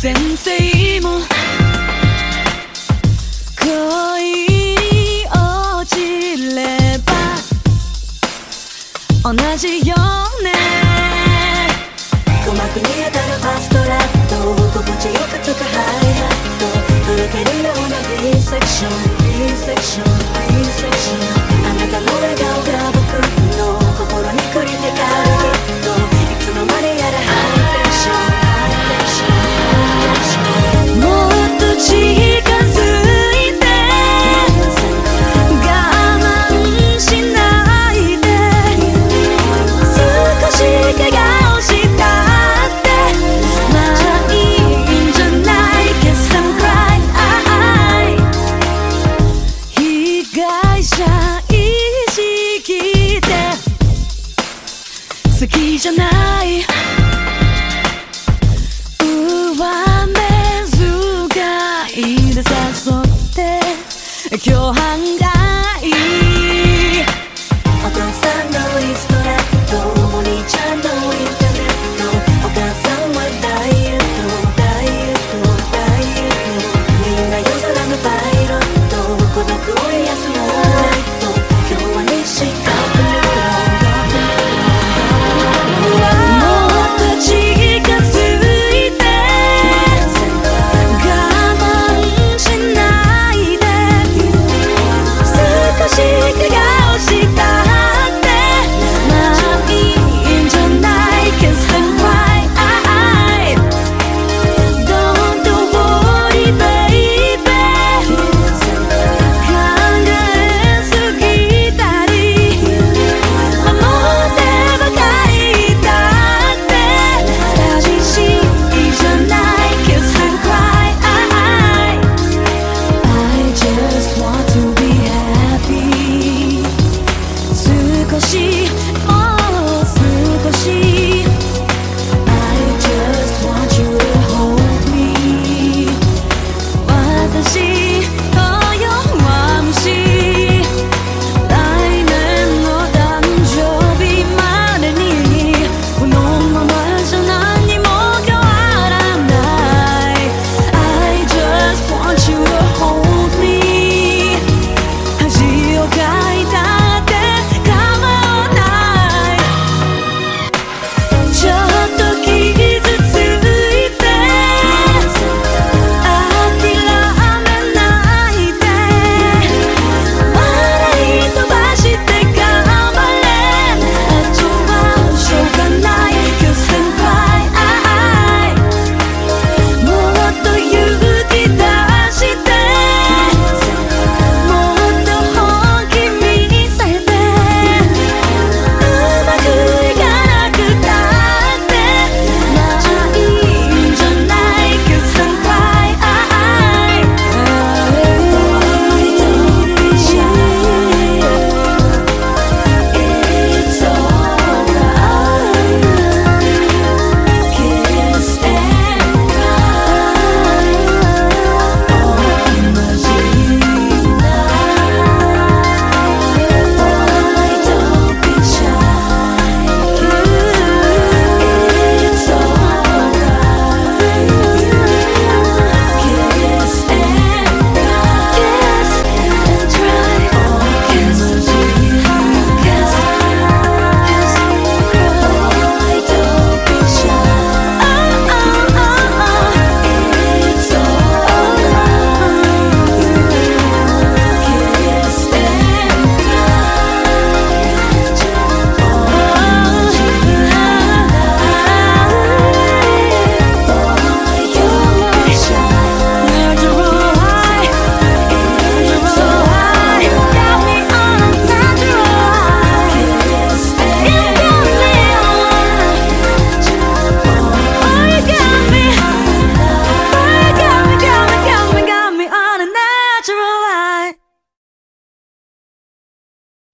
先生も恋に落ちれば同じよね。鼓膜に当たるファストラット、心地よくつくハイハット、とろけるような B セクション B セクション B セクション、あなたの笑顔が僕の心にクリティカルヒット、いつの間にやらハイテンションハイテンションハイテンション、もっと近づいて我慢しないで、少し怪我をしたってまあいいんじゃない Kiss and cry 被害者意識で好きじゃない上目遣いで誘って共犯が